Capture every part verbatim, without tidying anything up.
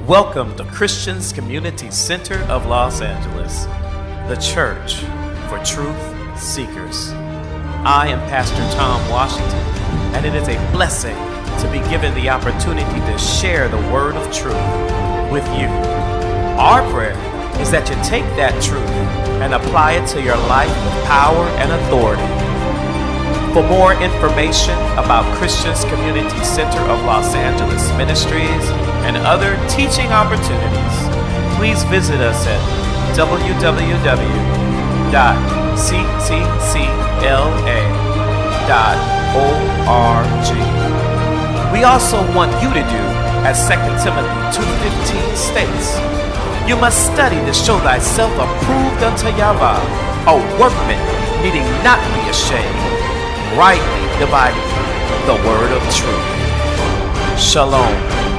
Welcome to Christians Community Center of Los Angeles, the church for truth seekers. I am Pastor Tom Washington, and it is a blessing to be given the opportunity to share the word of truth with you. Our prayer is that you take that truth and apply it to your life with power and authority. For more information about Christians Community Center of Los Angeles Ministries and other teaching opportunities, please visit us at w w w dot c t c l a dot org. We also want you to do as Second Timothy two fifteen states, you must study to show thyself approved unto Yahweh, a workman needing not be ashamed, rightly dividing the word of truth. Shalom.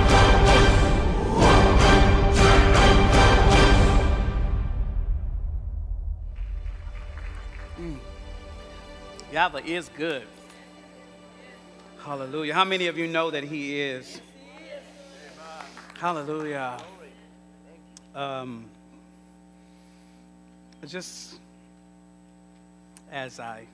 Mm. Yahweh is good. Hallelujah. How many of you know that he is? Hallelujah. Um, just as I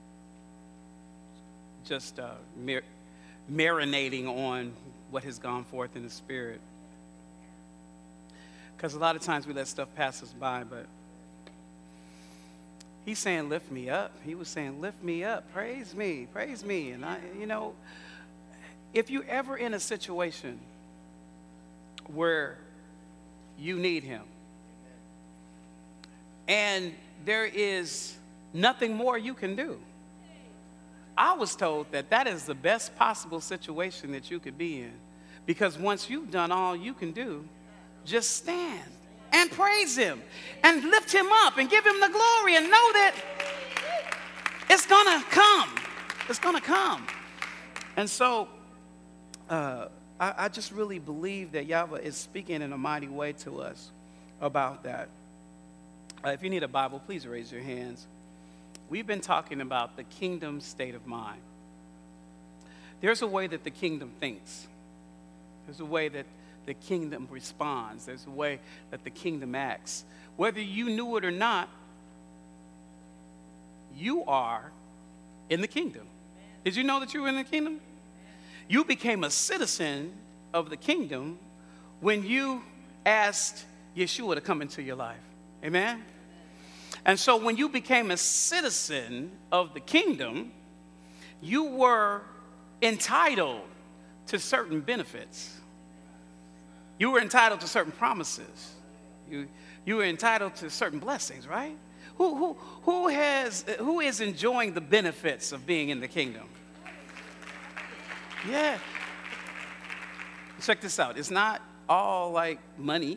just uh, mar- marinating on what has gone forth in the Spirit. Because a lot of times we let stuff pass us by, but he's saying, lift me up. He was saying, lift me up. Praise me. Praise me. And, I, you know, if you're ever in a situation where you need him and there is nothing more you can do, I was told that that is the best possible situation that you could be in, because once you've done all you can do, just stand and praise him and lift him up and give him the glory and know that it's gonna come. It's gonna come. And so uh, I, I just really believe that Yahweh is speaking in a mighty way to us about that. Uh, if you need a Bible, please raise your hands. We've been talking about the kingdom state of mind. There's a way that the kingdom thinks. There's a way that the kingdom responds. There's a way that the kingdom acts. Whether you knew it or not, you are in the kingdom. Did you know that you were in the kingdom? You became a citizen of the kingdom when you asked Yeshua to come into your life. Amen? And so when you became a citizen of the kingdom, you were entitled to certain benefits. You were entitled to certain promises. You, you were entitled to certain blessings, right? Who, who, who, has, who is enjoying the benefits of being in the kingdom? Yeah. Check this out. It's not all like money,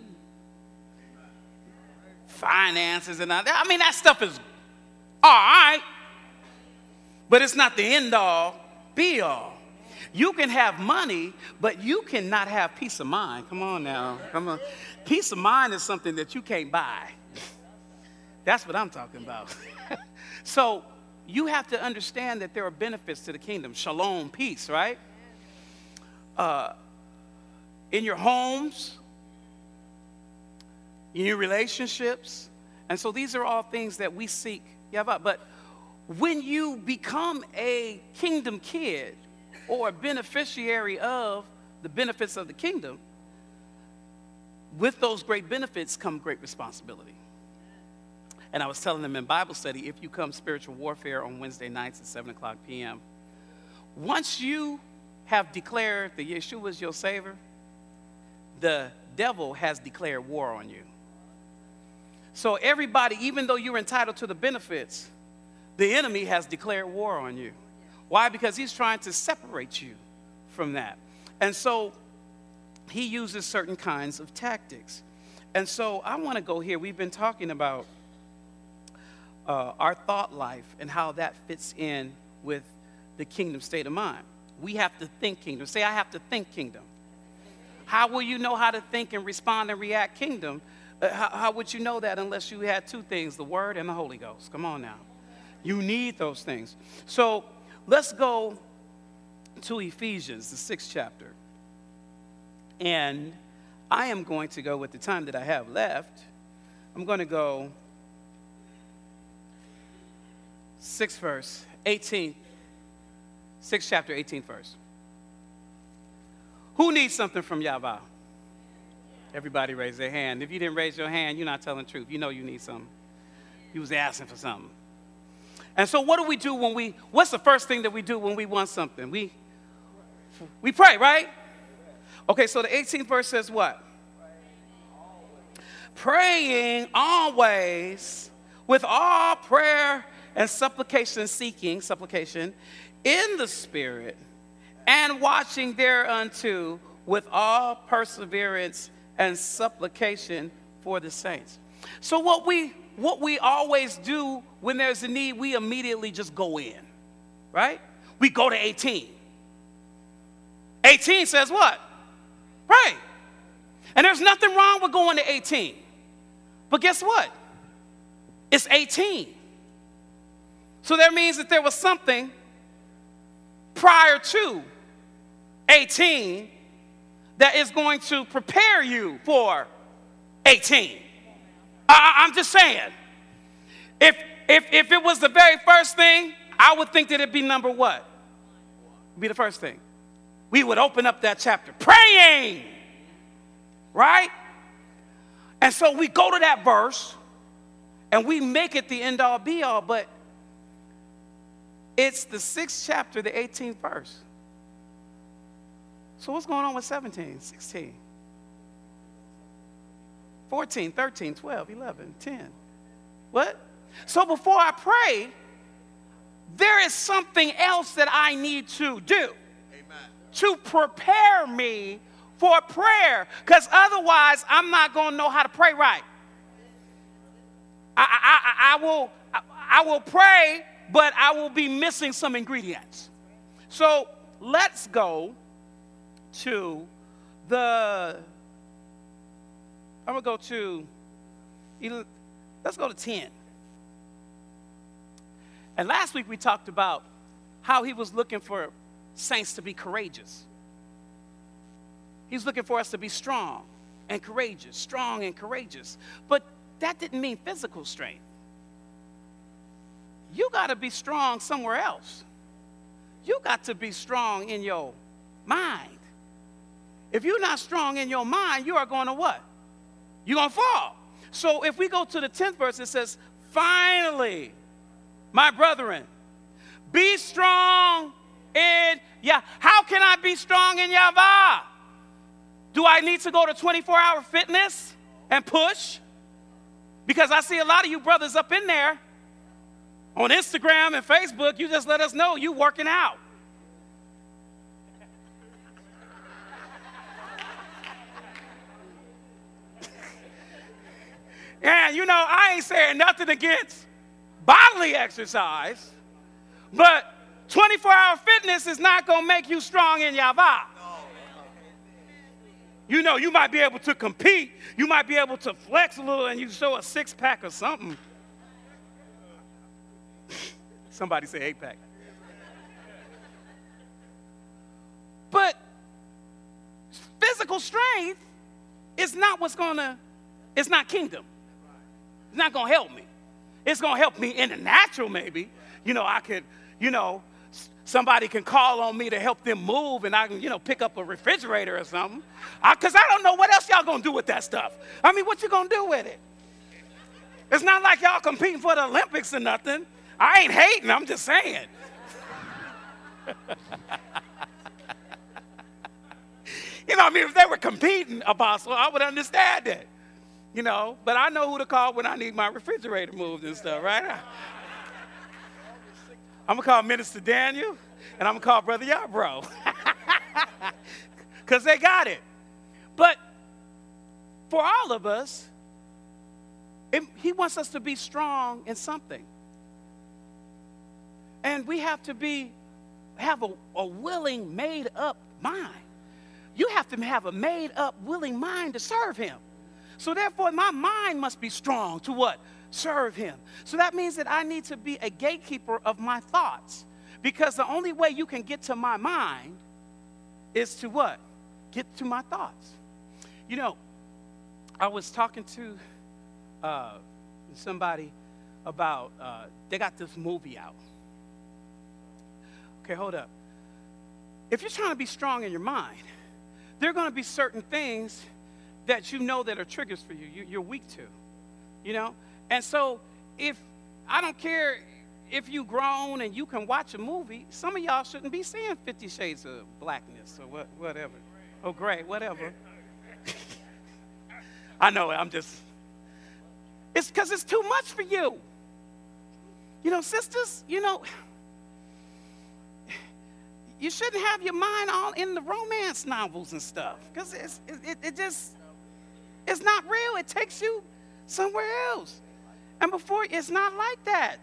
finances, and all that. I mean, that stuff is all right, but it's not the end all, be all. You can have money, but you cannot have peace of mind. Come on now. Come on. Peace of mind is something that you can't buy. That's what I'm talking about. So you have to understand that there are benefits to the kingdom. Shalom, peace, right? Uh, in your homes, in your relationships. And so these are all things that we seek. But when you become a kingdom kid or a beneficiary of the benefits of the kingdom, with those great benefits come great responsibility. And I was telling them in Bible study, if you come spiritual warfare on Wednesday nights at seven o'clock p.m., once you have declared that Yeshua is your Savior, the devil has declared war on you. So everybody, even though you're entitled to the benefits, the enemy has declared war on you. Why? Because he's trying to separate you from that. And so he uses certain kinds of tactics. And so I want to go here. We've been talking about uh, our thought life and how that fits in with the kingdom state of mind. We have to think kingdom. Say, I have to think kingdom. How will you know how to think and respond and react kingdom? Uh, how, how would you know that unless you had two things, the Word and the Holy Ghost? Come on now. You need those things. So let's go to Ephesians, the sixth chapter. And I am going to go with the time that I have left. I'm going to go sixth verse, eighteenth, sixth chapter, eighteenth verse. Who needs something from Yahweh? Everybody raise their hand. If you didn't raise your hand, you're not telling the truth. You know you need something. You was asking for something. And so what do we do when we, what's the first thing that we do when we want something? We, we pray, right? Okay, so the eighteenth verse says what? Praying always with all prayer and supplication, seeking, supplication, in the Spirit, and watching thereunto with all perseverance and supplication for the saints. So what we what we always do when there's a need, we immediately just go in, right? We go to eighteen. eighteen says what? Pray. And there's nothing wrong with going to eighteen. But guess what? It's eighteen. So that means that there was something prior to eighteen that is going to prepare you for eighteen. I, I'm just saying. If, if, if it was the very first thing, I would think that it'd be number what? It'd be the first thing. We would open up that chapter praying, right? And so we go to that verse and we make it the end all be all, but it's the sixth chapter, the eighteenth verse. So what's going on with seventeen, sixteen, fourteen, thirteen, twelve, eleven, ten? What? So before I pray, there is something else that I need to do. Amen. To prepare me for prayer, because otherwise I'm not going to know how to pray right. I, I, I, I will I, I will pray, but I will be missing some ingredients. So let's go to the, I'm going to go to, let's go to ten. And last week we talked about how he was looking for saints to be courageous. He's looking for us to be strong and courageous, strong and courageous. But that didn't mean physical strength. You got to be strong somewhere else. You got to be strong in your mind. If you're not strong in your mind, you are going to what? You're going to fall. So if we go to the tenth verse, it says, finally, my brethren, be strong in Yah. How can I be strong in Yahweh? Do I need to go to twenty-four hour fitness and push? Because I see a lot of you brothers up in there on Instagram and Facebook, you just let us know you working out. And, you know, I ain't saying nothing against bodily exercise, but twenty-four hour fitness is not going to make you strong in Yahweh. You know, you might be able to compete. You might be able to flex a little and you show a six-pack or something. Somebody say eight-pack. But physical strength is not what's going to, it's not kingdom. It's not going to help me. It's going to help me in the natural maybe. You know, I could, you know, somebody can call on me to help them move and I can, you know, pick up a refrigerator or something. Because I, I don't know what else y'all going to do with that stuff. I mean, what you going to do with it? It's not like y'all competing for the Olympics or nothing. I ain't hating, I'm just saying. You know, I mean, if they were competing, Apostle, I would understand that. You know, but I know who to call when I need my refrigerator moved and stuff, right? I'm going to call Minister Daniel, and I'm going to call Brother Yarbrough. Because they got it. But for all of us, it, he wants us to be strong in something. And we have to be, have a, a willing, made-up mind. You have to have a made-up, willing mind to serve him. So therefore, my mind must be strong to what? Serve him. So that means that I need to be a gatekeeper of my thoughts. Because the only way you can get to my mind is to what? Get to my thoughts. You know, I was talking to uh, somebody about, uh, they got this movie out. Okay, hold up. If you're trying to be strong in your mind, there are going to be certain things that you know that are triggers for you, you you're weak to, you know? And so if, I don't care if you grown and you can watch a movie, some of y'all shouldn't be seeing Fifty Shades of Blackness or what, whatever. Oh, gray, whatever. I know, I'm just, it's because it's too much for you. You know, sisters, you know, you shouldn't have your mind all in the romance novels and stuff, because it's, it, it just, it's not real. It takes you somewhere else. And before, it's not like that.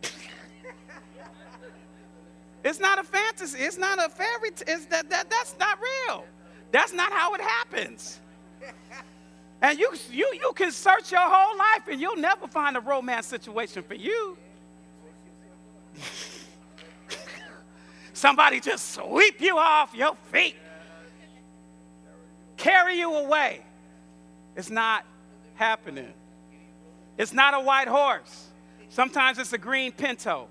It's not a fantasy. It's not a fairy tale. It's that, that, that's not real. That's not how it happens. And you, you, you can search your whole life and you'll never find a romance situation for you. Somebody just sweep you off your feet, carry you away. It's not happening. It's not a white horse. Sometimes it's a green Pinto.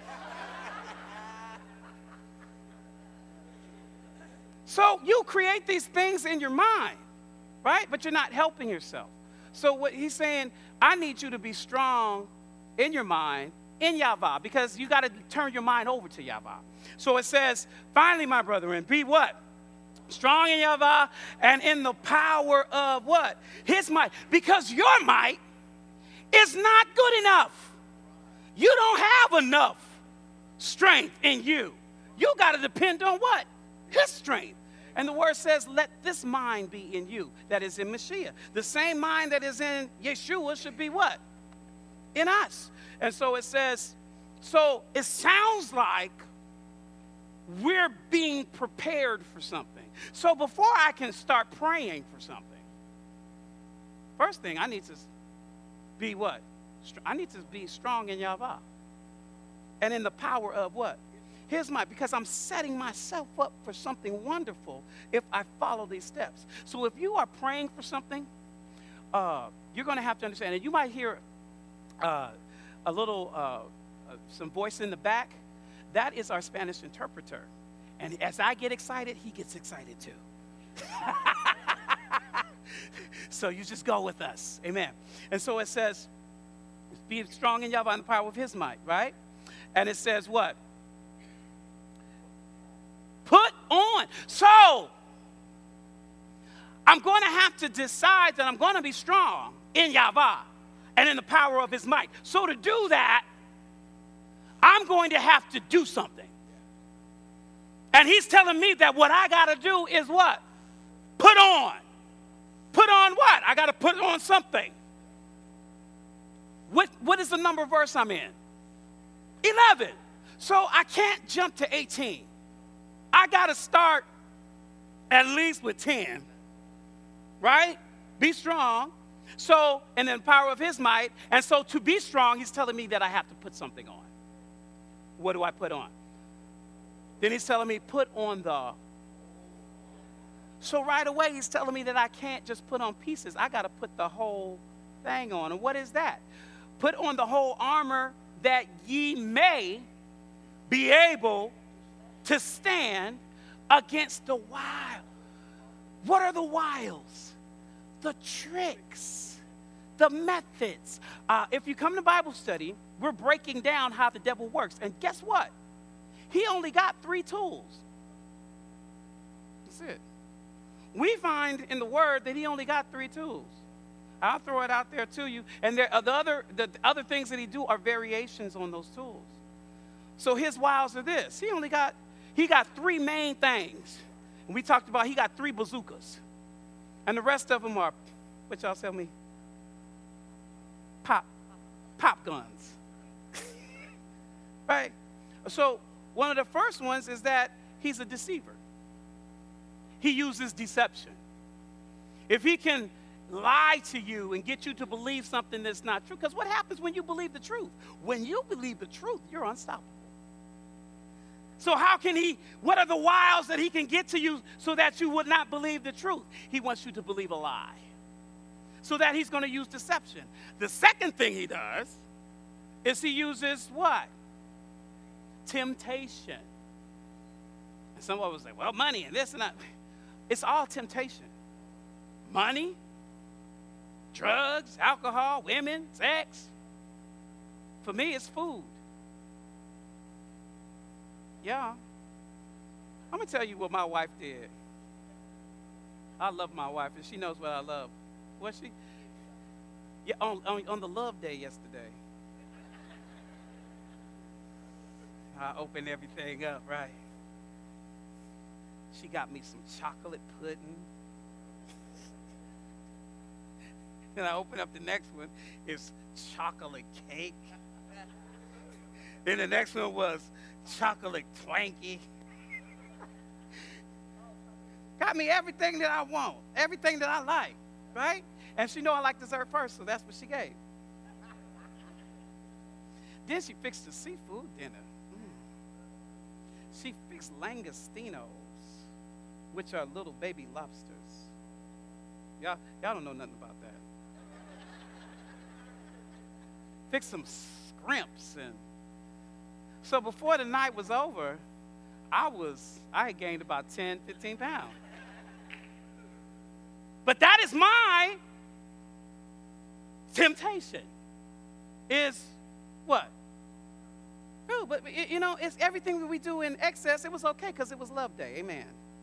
So you create these things in your mind, right? But you're not helping yourself. So what he's saying, I need you to be strong in your mind, in Yahweh, because you got to turn your mind over to Yahweh. So it says, finally, my brethren, be what? Strong in Yahweh and in the power of what? His might. Because your might is not good enough. You don't have enough strength in you. You got to depend on what? His strength. And the word says, let this mind be in you that is in Mashiach. The same mind that is in Yeshua should be what? In us. And so it says, so it sounds like we're being prepared for something. So before I can start praying for something, first thing I need to be what? I need to be strong in Yahweh. And in the power of what? His might, because I'm setting myself up for something wonderful if I follow these steps. So if you are praying for something, uh, you're going to have to understand, and you might hear uh, a little, uh, uh, some voice in the back. That is our Spanish interpreter. And as I get excited, he gets excited too. So you just go with us. Amen. And so it says, be strong in Yahweh and the power of his might, right? And it says what? Put on. So, I'm going to have to decide that I'm going to be strong in Yahweh and in the power of his might. So to do that, I'm going to have to do something. And he's telling me that what I got to do is what? Put on. Put on what? I got to put on something. What, what is the number verse I'm in? eleven. So I can't jump to eighteen. I got to start at least with ten, right? Be strong. So, and then power of his might. And so to be strong, he's telling me that I have to put something on. What do I put on? Then he's telling me, put on the. So right away, he's telling me that I can't just put on pieces. I got to put the whole thing on. And what is that? Put on the whole armor that ye may be able to stand against the wild. What are the wiles? The tricks, the methods. Uh, if you come to Bible study, we're breaking down how the devil works. And guess what? He only got three tools. That's it. We find in the word that he only got three tools. I'll throw it out there to you. And there, the, other, the other things that he do are variations on those tools. So his wiles are this. He only got, he got three main things. And we talked about he got three bazookas. And the rest of them are, what y'all tell me? Pop, pop guns. Right? So one of the first ones is that he's a deceiver. He uses deception. If he can lie to you and get you to believe something that's not true, because what happens when you believe the truth? When you believe the truth, you're unstoppable. So how can he, what are the wiles that he can get to you so that you would not believe the truth? He wants you to believe a lie. So that he's going to use deception. The second thing he does is he uses what? Temptation. And some of us say, well, money and this and that. It's all temptation. Money, drugs, alcohol, women, sex. For me, it's food. Yeah. I'm going to tell you what my wife did. I love my wife, and she knows what I love. Was she? Yeah, on, on, on the love day yesterday. I opened everything up, right? She got me some chocolate pudding. Then I opened up the next one. It's chocolate cake. Then the next one was chocolate Twinkie. Got me everything that I want, everything that I like, right? And she know I like dessert first, so that's what she gave. Then she fixed the seafood dinner. Mm. She fixed langostinos, which are little baby lobsters. Y'all, y'all don't know nothing about that. Fixed some scrimps. And so before the night was over, I was, I had gained about ten, fifteen pounds. But that is my temptation. Is what? Ooh, but you know, it's everything that we do in excess. It was okay because it was love day. Amen.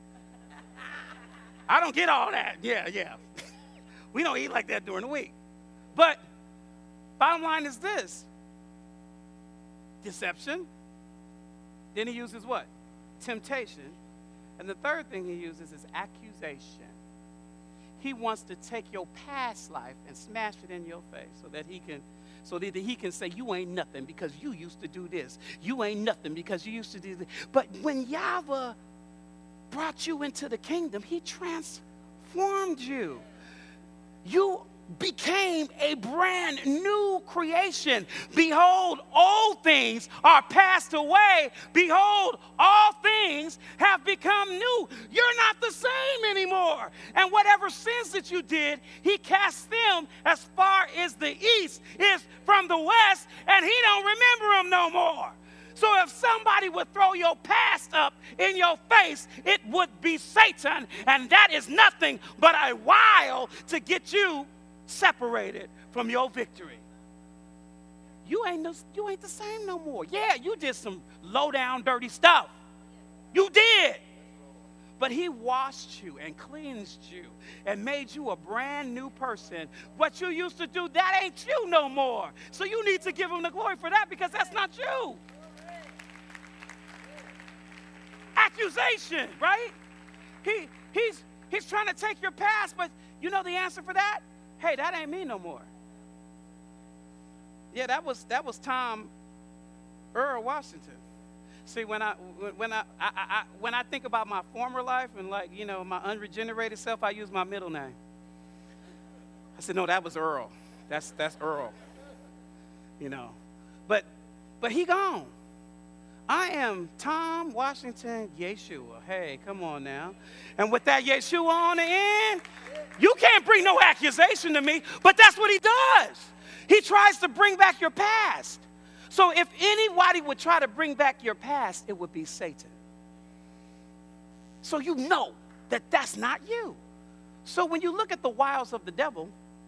I don't get all that. Yeah, yeah. We don't eat like that during the week. But bottom line is this. Deception. Then he uses what? Temptation. And the third thing he uses is accusation. He wants to take your past life and smash it in your face so that he can so that he can say you ain't nothing because you used to do this. You ain't nothing because you used to do this. But when Yahweh brought you into the kingdom, he transformed you. You became a brand new creation. Behold, old things are passed away. Behold, all things have become new. You're not the same anymore. And whatever sins that you did, he cast them as far as the east is from the west, and he don't remember them no more. So if somebody would throw your past up in your face, it would be Satan, and that is nothing but a wile to get you separated from your victory. You ain't no, you ain't the same no more. Yeah, you did some low down dirty stuff. You did. But he washed you and cleansed you and made you a brand new person. What you used to do, that ain't you no more. So you need to give him the glory for that because that's not you. Accusation, right? He he's he's trying to take your past, but you know the answer for that? Hey, that ain't me no more. Yeah, that was that was Tom Earl Washington. See, when I when I, I, I when I think about my former life and like you know my unregenerated self, I use my middle name. I said, no, that was Earl. That's that's Earl. You know, but but he gone. I am Tom Washington Yeshua. Hey, come on now. And with that Yeshua on the end, you can't bring no accusation to me, but that's what he does. He tries to bring back your past. So if anybody would try to bring back your past, it would be Satan. So you know that that's not you. So when you look at the wiles of the devil,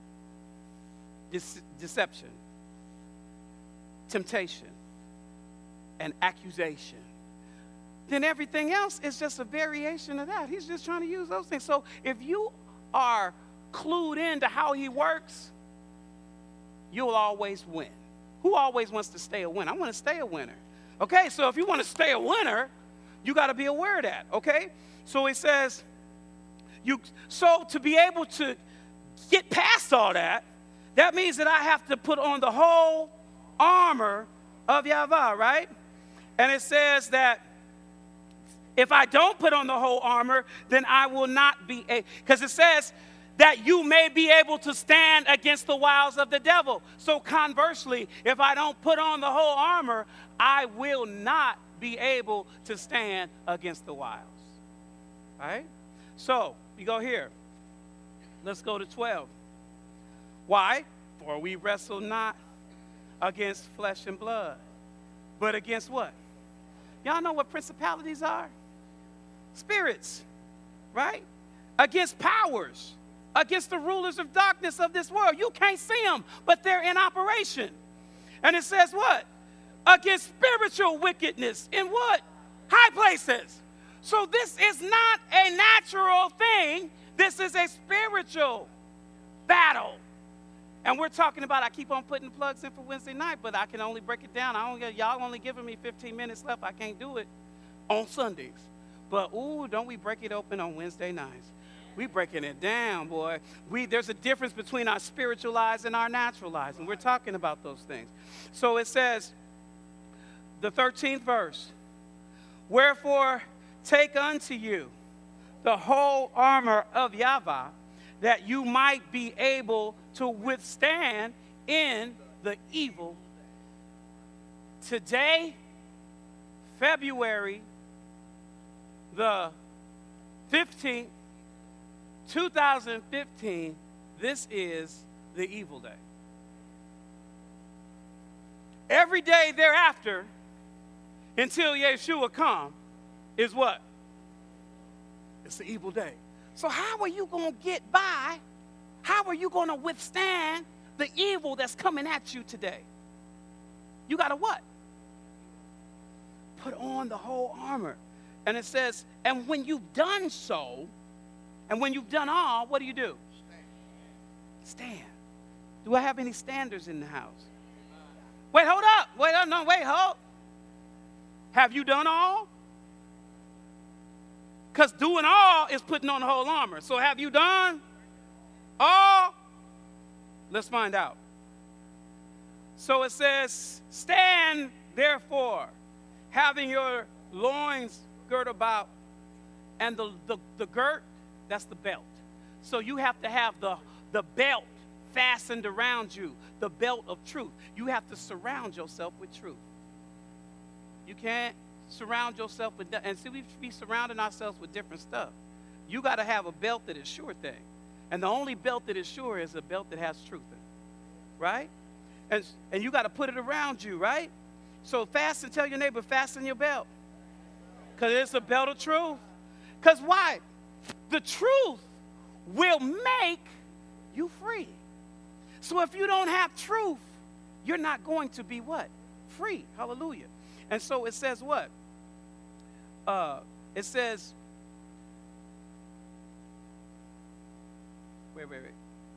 de- deception, temptation, and accusation, then everything else is just a variation of that. He's just trying to use those things. So if you are clued into how he works, you'll always win. Who always wants to stay a winner? I want to stay a winner. Okay, so if you want to stay a winner, you got to be aware of that, okay? So it says, you. so to be able to get past all that, that means that I have to put on the whole armor of Yahweh, right? And it says that if I don't put on the whole armor, then I will not be a, because it says that you may be able to stand against the wiles of the devil. So conversely, if I don't put on the whole armor, I will not be able to stand against the wiles. Right? So, we go here. Let's go to twelve. Why? For we wrestle not against flesh and blood, but against what? Y'all know what principalities are? Spirits, right? Against powers, against the rulers of darkness of this world. You can't see them, but they're in operation. And it says what? Against spiritual wickedness in what? High places. So this is not a natural thing. This is a spiritual battle. And we're talking about, I keep on putting plugs in for Wednesday night, but I can only break it down. I don't, y'all only giving me fifteen minutes left. I can't do it on Sundays. But, ooh, don't we break it open on Wednesday nights? We breaking it down, boy. We, there's a difference between our spiritual lives and our natural lives, and we're talking about those things. So it says, the thirteenth verse, wherefore take unto you the whole armor of Yahweh, that you might be able to withstand in the evil. Today, February the fifteenth, two thousand fifteen, this is the evil day. Every day thereafter, until Yeshua come, is what? It's the evil day. So how are you going to get by? How are you going to withstand the evil that's coming at you today? You got to what? Put on the whole armor. And it says, and when you've done so, and when you've done all, what do you do? Stand. Stand. Do I have any standers in the house? Wait, hold up. Wait, no, wait, hold. Have you done all? Because doing all is putting on the whole armor. So have you done all? Let's find out. So it says, stand therefore, having your loins girt about, and the, the, the girt, that's the belt. So you have to have the, the belt fastened around you, the belt of truth. You have to surround yourself with truth. You can't surround yourself with, and see, we be surrounding ourselves with different stuff. You got to have a belt that is sure thing. And the only belt that is sure is a belt that has truth in it, right? And, and you got to put it around you, right? So fasten, tell your neighbor, fasten your belt. Because it's a belt of truth. Because why? The truth will make you free. So if you don't have truth, you're not going to be what? Free. Hallelujah. And so it says what? Uh, it says, wait, wait, wait.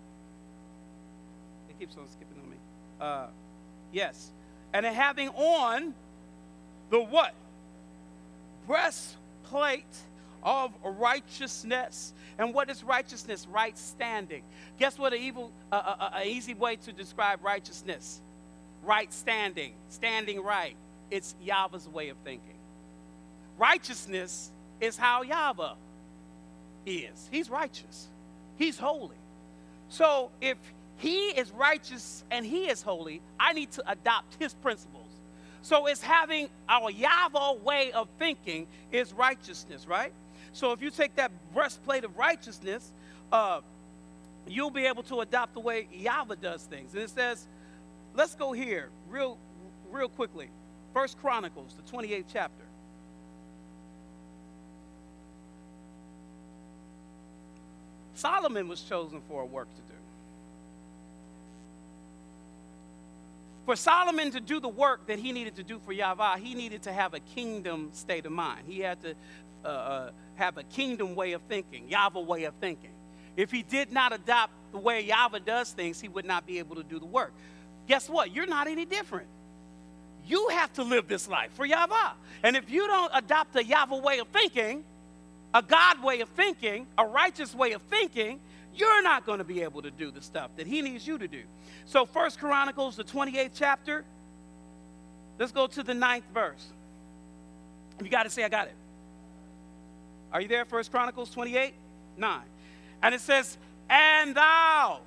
It keeps on skipping on me. Uh, yes. And having on the what? Breastplate of righteousness. And what is righteousness? Right standing. Guess what an evil, uh, uh, uh, easy way to describe righteousness? Right standing. Standing right. It's Yahweh's way of thinking. Righteousness is how Yahweh is. He's righteous. He's holy. So if he is righteous and he is holy, I need to adopt his principles. So it's having our Yahweh way of thinking is righteousness, right? So if you take that breastplate of righteousness, uh, you'll be able to adopt the way Yahweh does things. And it says, let's go here real, real quickly. First Chronicles, the twenty-eighth chapter. Solomon was chosen for a work to do. For Solomon to do the work that he needed to do for Yahweh, he needed to have a kingdom state of mind. He had to uh, uh, have a kingdom way of thinking, Yahweh way of thinking. If he did not adopt the way Yahweh does things, he would not be able to do the work. Guess what? You're not any different. You have to live this life for Yahweh. And if you don't adopt a Yahweh way of thinking, a God way of thinking, a righteous way of thinking, you're not going to be able to do the stuff that he needs you to do. So First Chronicles, the twenty-eighth chapter, let's go to the ninth verse. You got to say, I got it. Are you there? First Chronicles twenty-eight, nine. And it says, and thou,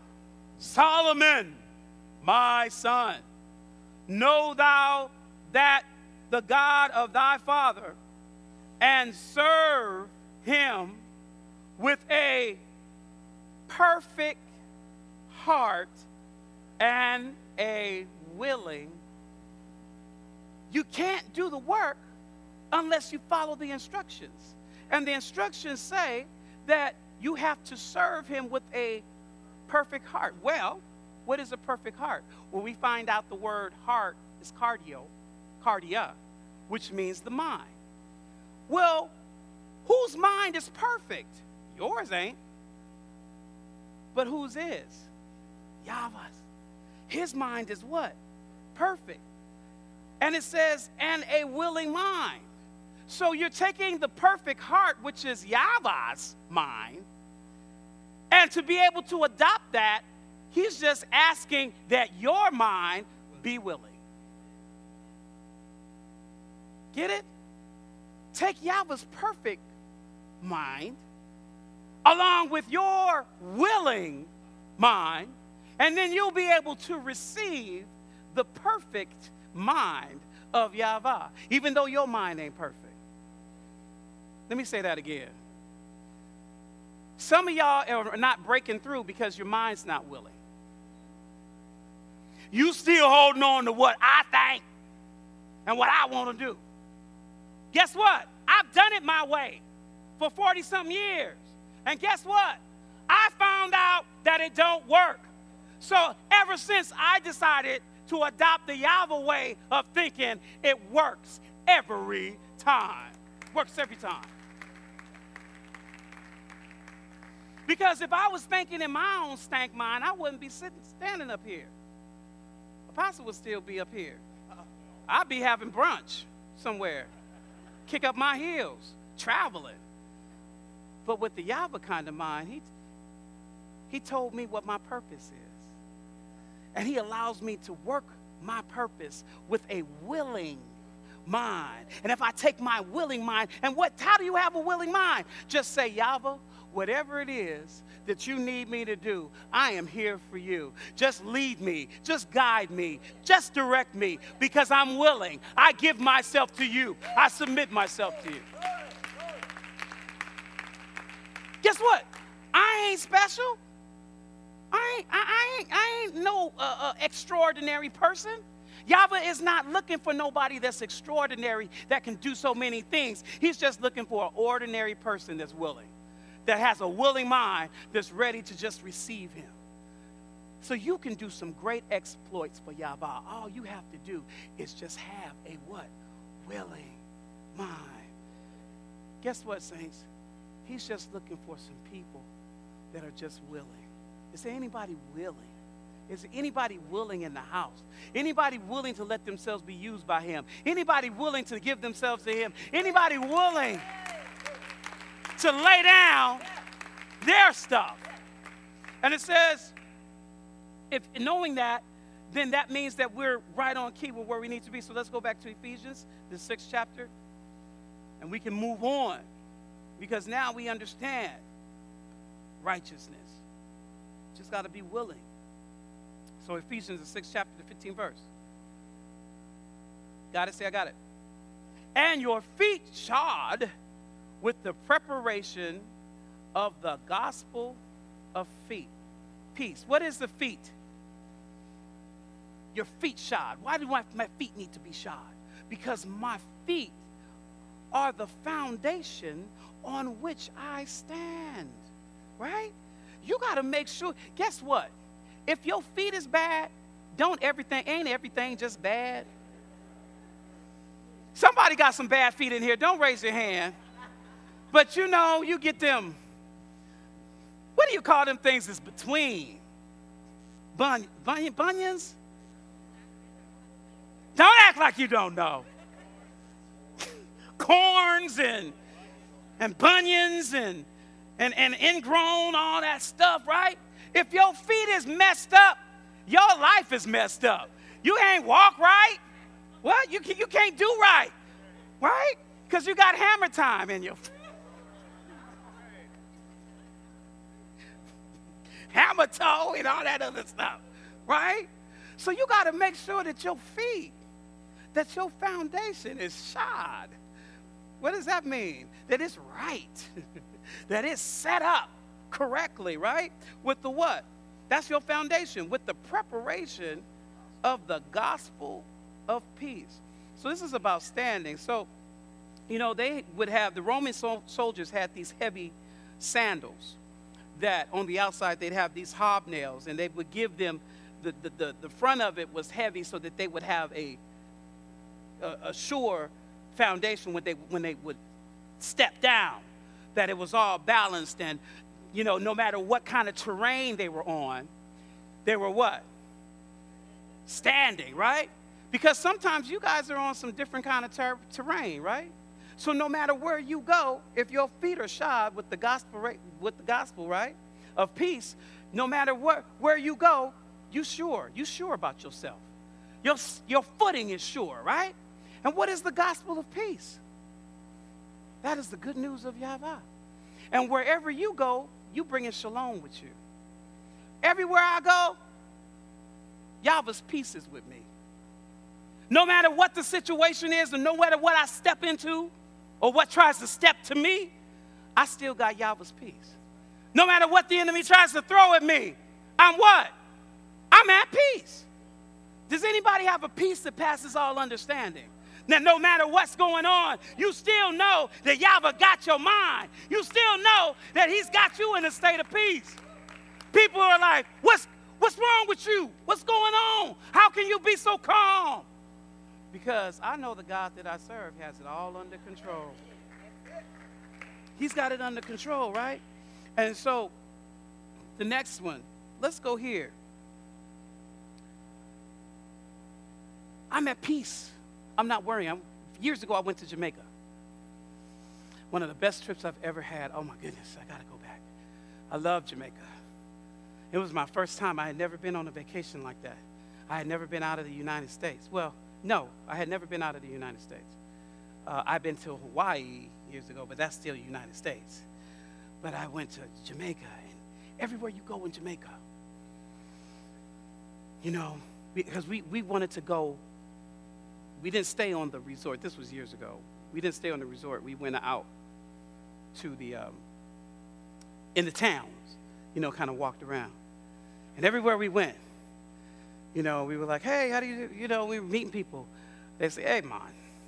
Solomon, my son, know thou that the God of thy father, and serve him with a perfect heart and a willing. You can't do the work unless you follow the instructions. And the instructions say that you have to serve him with a perfect heart. Well, what is a perfect heart? Well, we find out the word heart is cardio, cardia, which means the mind. Well, whose mind is perfect? Yours ain't. But whose is? Yahweh's. His mind is what? Perfect. And it says, and a willing mind. So you're taking the perfect heart, which is Yahweh's mind, and to be able to adopt that, he's just asking that your mind be willing. Get it? Take Yahweh's perfect mind along with your willing mind, and then you'll be able to receive the perfect mind of Yahweh, even though your mind ain't perfect. Let me say that again. Some of y'all are not breaking through because your mind's not willing. You still holding on to what I think and what I want to do. Guess what? I've done it my way for forty-something years. And guess what? I found out that it don't work. So ever since I decided to adopt the Yahweh way of thinking, it works every time. Works every time. Because if I was thinking in my own stank mind, I wouldn't be sitting, standing up here. Apostle would still be up here. I'd be having brunch somewhere. Kick up my heels, traveling. But with the Yahweh kind of mind, he, he told me what my purpose is. And he allows me to work my purpose with a willing mind. And if I take my willing mind, and what? How do you have a willing mind? Just say, Yahweh, whatever it is that you need me to do, I am here for you. Just lead me. Just guide me. Just direct me because I'm willing. I give myself to you. I submit myself to you. Guess what? I ain't special. I ain't, I, I ain't, I ain't no uh, uh, extraordinary person. Yahweh is not looking for nobody that's extraordinary that can do so many things. He's just looking for an ordinary person that's willing, that has a willing mind, that's ready to just receive him. So you can do some great exploits for Yahweh. All you have to do is just have a what? Willing mind. Guess what, saints? He's just looking for some people that are just willing. Is there anybody willing? Is there anybody willing in the house? Anybody willing to let themselves be used by him? Anybody willing to give themselves to him? Anybody willing to lay down their stuff? And it says, if knowing that, then that means that we're right on key with where we need to be. So let's go back to Ephesians, the sixth chapter, and we can move on because now we understand righteousness. Just got to be willing. So Ephesians, the sixth chapter, the fifteenth verse. Got it? Say, I got it. And your feet shod with the preparation of the gospel of feet. Peace. What is the feet? Your feet shod. Why do my, my feet need to be shod? Because my feet are the foundation on which I stand. Right? You got to make sure. Guess what? If your feet is bad, don't everything, ain't everything just bad? Somebody got some bad feet in here. Don't raise your hand. But you know, you get them, what do you call them things that's between? Bun, bun, bunions? Don't act like you don't know. Corns and, and bunions and, and, and ingrown, all that stuff, right? If your feet is messed up, your life is messed up. You ain't walk right. What? You, you can't do right. Right? Because you got hammer time in your feet. Hammer toe and all that other stuff. Right? So you got to make sure that your feet, that your foundation is shod. What does that mean? That it's right. That it's set up correctly, right? With the what? That's your foundation. With the preparation of the gospel of peace. So this is about standing. So, you know, they would have, the Roman sol- soldiers had these heavy sandals that on the outside they'd have these hobnails, and they would give them, the, the, the, the front of it was heavy so that they would have a, a, a sure foundation when they, when they would step down, that it was all balanced, and, you know, no matter what kind of terrain they were on, they were what? Standing, right? Because sometimes you guys are on some different kind of ter- terrain, right? So no matter where you go, if your feet are shod with the gospel, with the gospel, right, of peace, no matter where, where you go, you sure, you sure about yourself. Your, your footing is sure, right? And what is the gospel of peace? That is the good news of Yahweh. And wherever you go, you bring in shalom with you. Everywhere I go, Yahweh's peace is with me. No matter what the situation is, and no matter what I step into, or what tries to step to me, I still got Yahweh's peace. No matter what the enemy tries to throw at me, I'm what? I'm at peace. Does anybody have a peace that passes all understanding? That no matter what's going on, you still know that Yahweh got your mind. You still know that he's got you in a state of peace. People are like, what's, what's wrong with you? What's going on? How can you be so calm? Because I know the God that I serve has it all under control. He's got it under control, right? And so the next one, let's go here. I'm at peace. I'm not worrying. I'm, years ago, I went to Jamaica. One of the best trips I've ever had. Oh, my goodness, I got to go back. I love Jamaica. It was my first time. I had never been on a vacation like that. I had never been out of the United States. Well, no, I had never been out of the United States. Uh, I've been to Hawaii years ago, but that's still United States. But I went to Jamaica, and everywhere you go in Jamaica, you know, because we, we wanted to go. We didn't stay on the resort. This was years ago. We didn't stay on the resort. We went out to the, um, in the towns, you know, kind of walked around. And everywhere we went, you know, we were like, hey, how do you, you know, we were meeting people. They say, hey, man.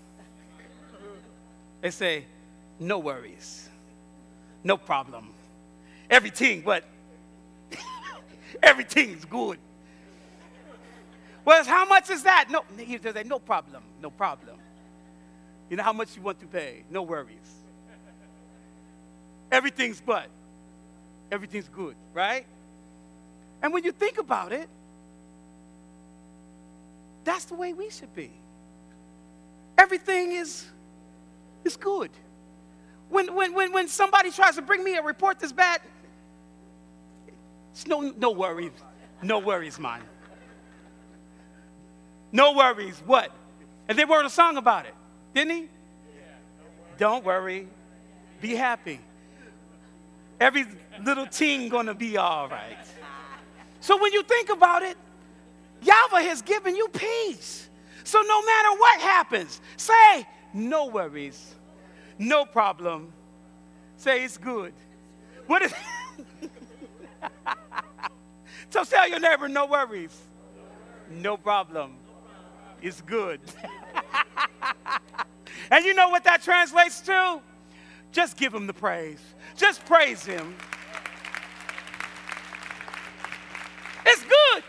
They say, no worries. No problem. Everything, but everything's good. Well, how much is that? No, they say, no problem, no problem. You know how much you want to pay? No worries. Everything's but. Everything's good, right? And when you think about it, that's the way we should be. Everything is, is good. When, when, when, when somebody tries to bring me a report that's bad, it's no, no worries. No worries, man. No worries. What? And they wrote a song about it, didn't he? Yeah, don't worry. Be happy. Every little thing gonna be all right. So when you think about it, Yahweh has given you peace. So no matter what happens, say, no worries, no problem. Say, it's good. What is So tell your neighbor, no worries, no problem. It's good. And you know what that translates to? Just give him the praise. Just praise him. It's good.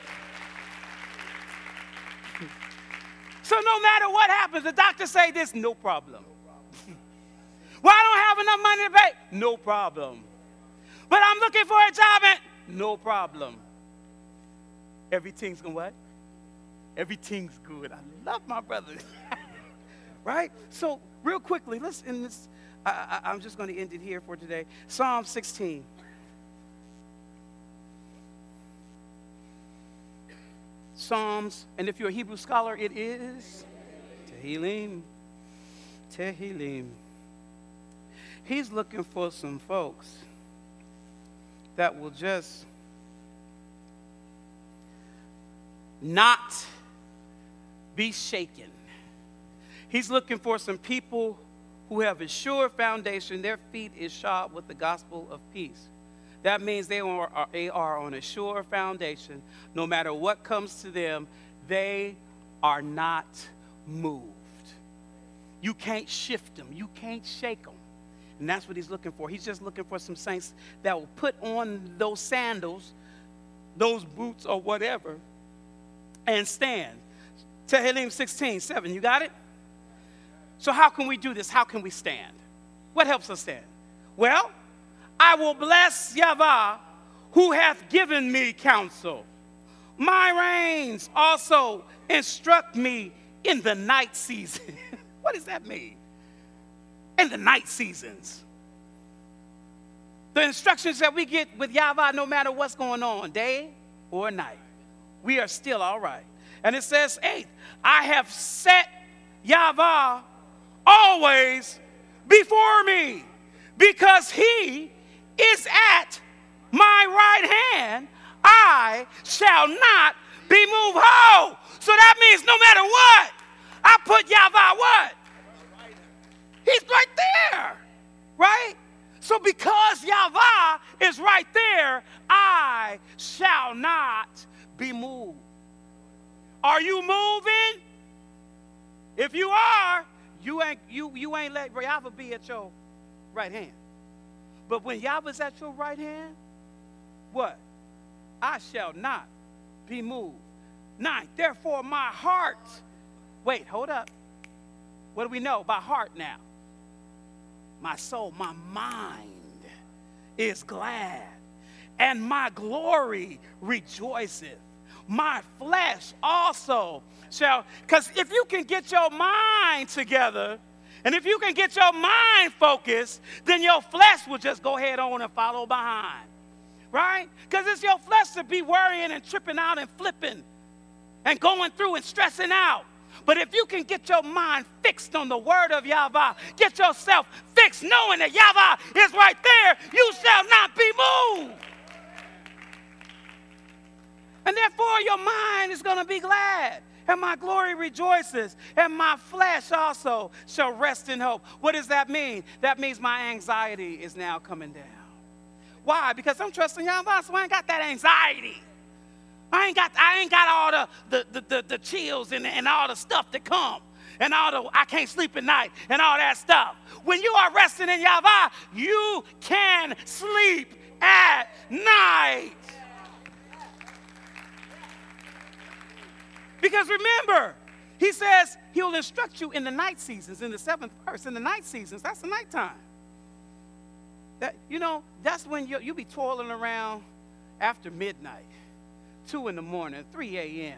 So no matter what happens, the doctor say this, no problem. Well, I don't have enough money to pay. No problem. But I'm looking for a job and no problem. Everything's going what? Everything's good. I love my brother. Right? So real quickly, let's end this. I, I, I'm just going to end it here for today. Psalm sixteen. Psalms, and if you're a Hebrew scholar, it is Tehillim. Tehillim. He's looking for some folks that will just not be shaken He's looking for some people who have a sure foundation. Their feet is shod with the gospel of peace. That means they are, they are on a sure foundation. No matter what comes to them, they are not moved. You can't shift them. You can't shake them. And that's what he's looking for. He's just looking for some saints that will put on those sandals, those boots or whatever, and stand. Tehillim sixteen, seven. You got it? So how can we do this? How can we stand? What helps us stand? Well, I will bless Yahweh who hath given me counsel. My reins also instruct me in the night season. What does that mean? In the night seasons. The instructions that we get with Yahweh, no matter what's going on, day or night, we are still all right. And it says, eighth, I have set Yahweh always before me, because he is at my right hand, I shall not be moved. Oh, so that means no matter what, I put Yahweh what? He's right there, right? So because Yahweh is right there, I shall not be moved. Are you moving? If you are, you ain't you you ain't let Yahweh be at your right hand. But when Yahweh's at your right hand, what? I shall not be moved. Nine, therefore my heart, wait, hold up. What do we know about heart now? My soul, my mind is glad, and my glory rejoiceth. My flesh also shall, because if you can get your mind together, and if you can get your mind focused, then your flesh will just go ahead on and follow behind, right? Because it's your flesh to be worrying and tripping out and flipping and going through and stressing out. But if you can get your mind fixed on the word of Yahweh, get yourself fixed knowing that Yahweh is right there, you shall not be moved. And therefore your mind is going to be glad, and my glory rejoices, and my flesh also shall rest in hope. What does that mean? That means my anxiety is now coming down. Why? Because I'm trusting Yahweh, so I ain't got that anxiety. I ain't got I ain't got all the the, the, the, the chills and, and all the stuff that come, and all the I can't sleep at night and all that stuff. When you are resting in Yahweh, you can sleep at night. Because remember, he says he'll instruct you in the night seasons, in the seventh verse. In the night seasons, that's the nighttime. That, you know, that's when you, you'll be toiling around after midnight, two in the morning, three a.m.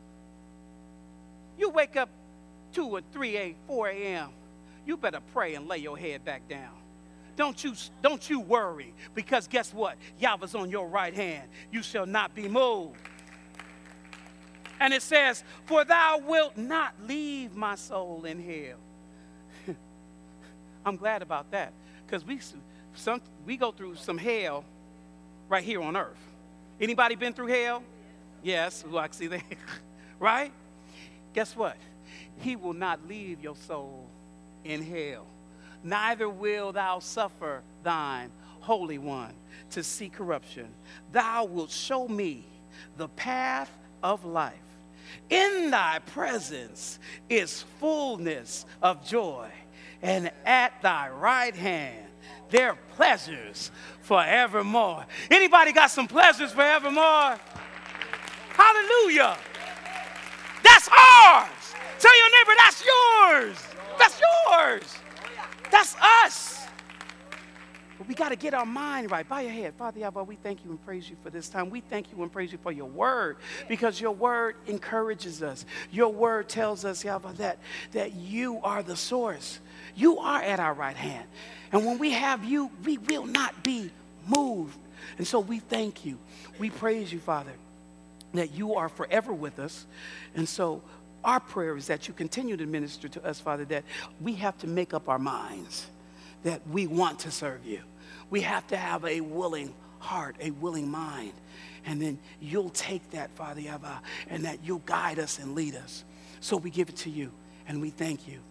You wake up two or three, a, four a.m., you better pray and lay your head back down. Don't you, don't you worry, because guess what? Yahweh's on your right hand. You shall not be moved. And it says, for thou wilt not leave my soul in hell. I'm glad about that, because we some we go through some hell right here on earth. Anybody been through hell? Yes, well, I see that. Right? Guess what? He will not leave your soul in hell. Neither will thou suffer thine Holy One to see corruption. Thou wilt show me the path of life. In thy presence is fullness of joy, and at thy right hand there are pleasures forevermore. Anybody got some pleasures forevermore? Hallelujah. That's ours. Tell your neighbor, that's yours. That's yours. That's us. But we got to get our mind right. Bow your head. Father Yahweh, we thank you and praise you for this time. We thank you and praise you for your word, because your word encourages us. Your word tells us, Yahweh, that, that you are the source. You are at our right hand. And when we have you, we will not be moved. And so we thank you. We praise you, Father, that you are forever with us. And so our prayer is that you continue to minister to us, Father, that we have to make up our minds that we want to serve you. We have to have a willing heart, a willing mind. And then you'll take that, Father Yahweh, and that you'll guide us and lead us. So we give it to you, and we thank you.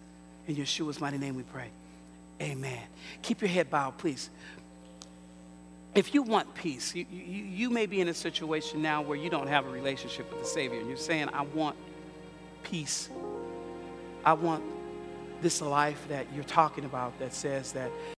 In Yeshua's mighty name we pray. Amen. Keep your head bowed, please. If you want peace, you, you, you may be in a situation now where you don't have a relationship with the Savior, and you're saying, I want peace. I want this life that you're talking about that says that